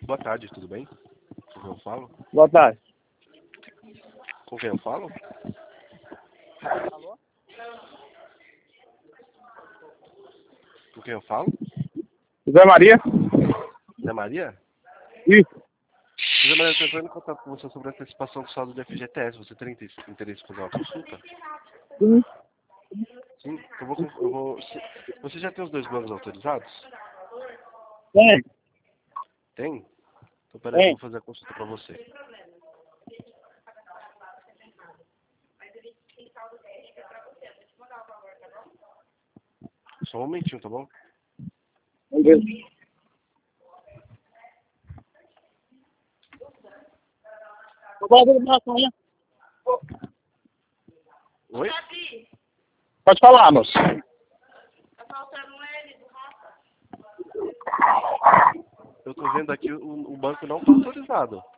Boa tarde, tudo bem? Com quem eu falo? Boa tarde. Com quem eu falo? Alô? Com quem eu falo? Zé Maria? Zé Maria? Isso. Zé Maria, eu estou entrando em contato com você sobre a antecipação do saldo do FGTS. Você tem interesse em fazer uma consulta? Sim. Sim, eu vou... Você já tem os dois bancos autorizados? Tem. Tem? Então peraí que eu vou fazer a consulta para você. Só um momentinho, tá bom? Beleza. Oi? Pode falar, moço. Tá faltando um L do Rafa. Eu tô vendo aqui o banco não está autorizado.